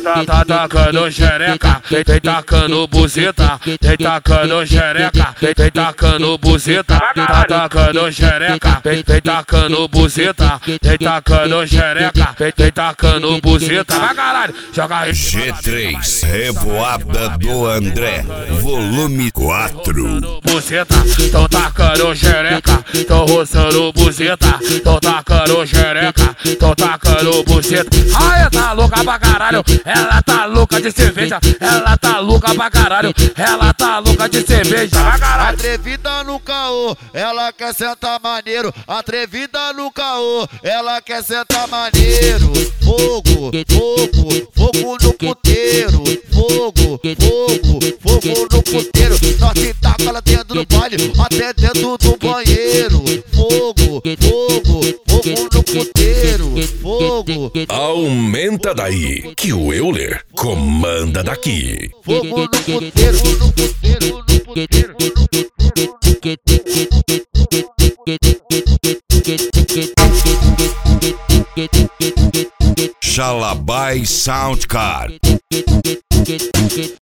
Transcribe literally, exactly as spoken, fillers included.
tá, tá tacando xereca, vem, vem tacando buzeta, vem tacando xereca, vem, vem tacando buzeta, tá tacando xereca, vem, vem tacando buzeta, vem tacando xereca, vem, vem tacando buzeta, vai caralho, joga aí. G três, Revoada do André, volume quatro. Buzeta, tão tacando xereca, tão roçando buzeta, tão tacando xereca, tão tacando buzeta. Ai, tá louca pra caralho, ela tá louca de cerveja, ela tá louca pra caralho, ela tá louca de cerveja, pra caralho. Atrevida no caô, ela quer sentar maneiro. Atrevida no caô, ela quer sentar maneiro. Fogo, fogo, fogo no puteiro. Fogo, fogo, fogo no puteiro. Nós se taca ela dentro do baile, até dentro do banheiro. Fogo, fogo, fogo no puteiro. Fogo. Aumenta daí, que o Euler comanda daqui. Fogo no puteiro, no puteiro, no puteiro, no puteiro. Xalabai Soundcar.